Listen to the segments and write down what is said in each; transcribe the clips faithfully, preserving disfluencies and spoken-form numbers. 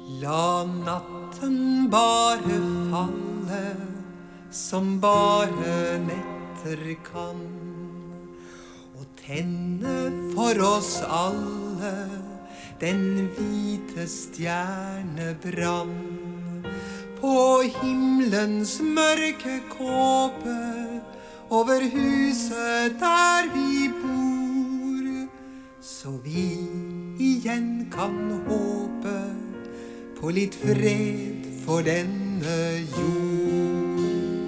La natten bare falle, som bare netter kan, og tenne for oss alle den hvite stjernebrann. På himmelens mørke kåpe, over huset der vi bor, så vi igjen kan håpe på litt fred for denne jord.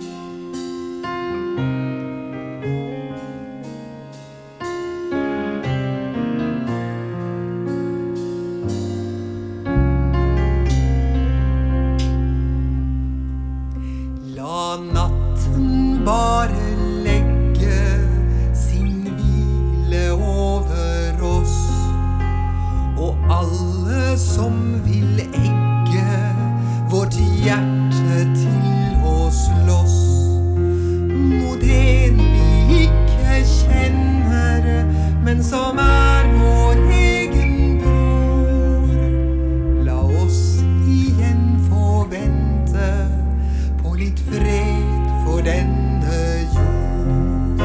La natten bare legge sin hvile over oss, og alle som vil egge vårt hjerte til å slåss mot en vi ikke kjenner, men som er vår egen bror. La oss igjen få vente på litt fred for denne jord.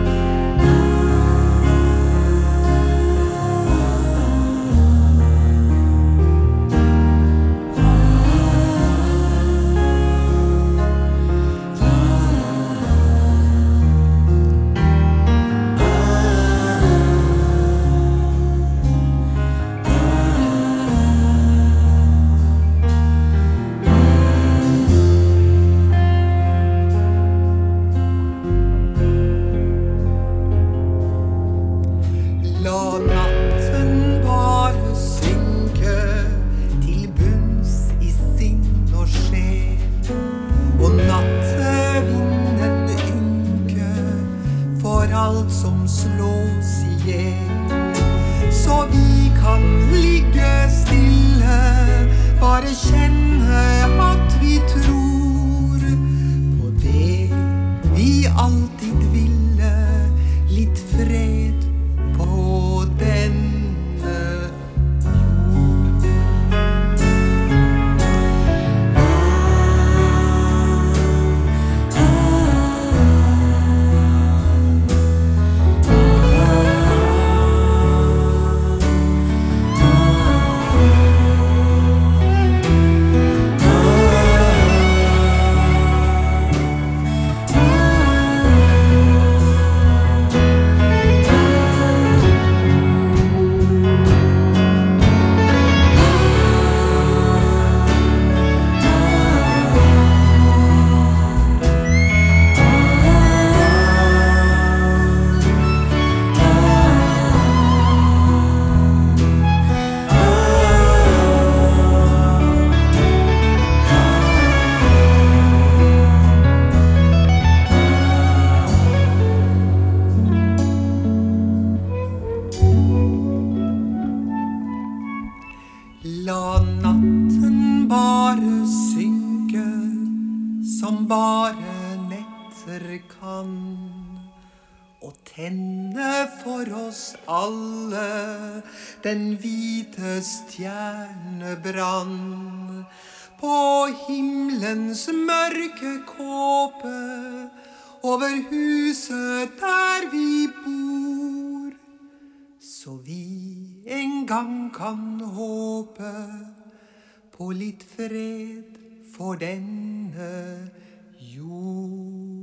La natten bare synke til bunns i sinn og sjel, og nattevinden ynke for alt som slås ihjel, så vi kan ligge stille, bare kjenne at vi tror på det vi alltid ville, litt fred på denne jord. La natten bare synke, som bare netter kan, og tenne for oss alle den hvite stjernebrann. På himmelens mørke kåpe, over huset der vi bor, så vi en gang kan håpe på litt fred for denne jord.